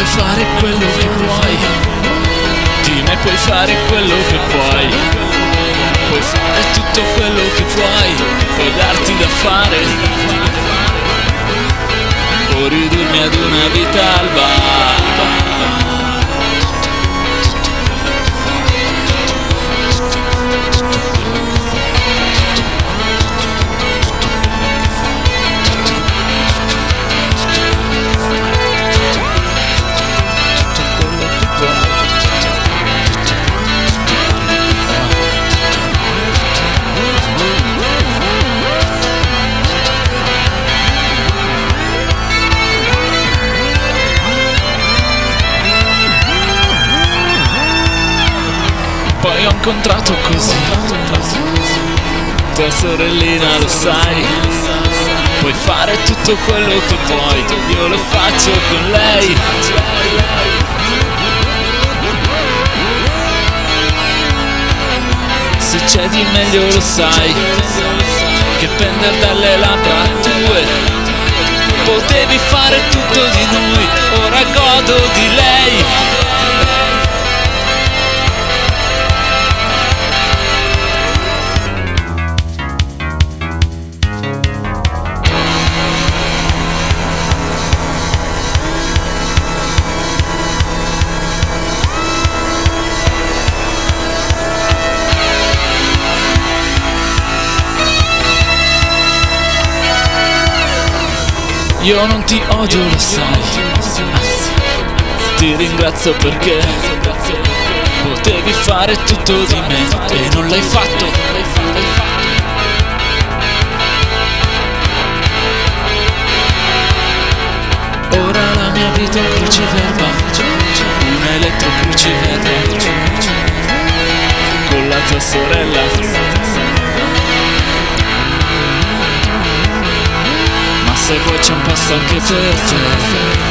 fare quello che vuoi, di me puoi fare quello che vuoi, puoi fare tutto quello che vuoi, puoi darti da fare o ridurmi ad una vita al bar. Poi ho incontrato così tua sorellina, lo sai, puoi fare tutto quello che vuoi, io lo faccio con lei. Se c'è di meglio lo sai, che pender dalle labbra tue, potevi fare tutto di noi, ora godo di lei. Io non ti odio, lo sai, anzi, ti ringrazio perché potevi fare tutto di me e non l'hai fatto. Ora la mia vita è un cruciverba, un elettrocruciverba, con la tua sorella. Se vuoi c'è un posto anche per te.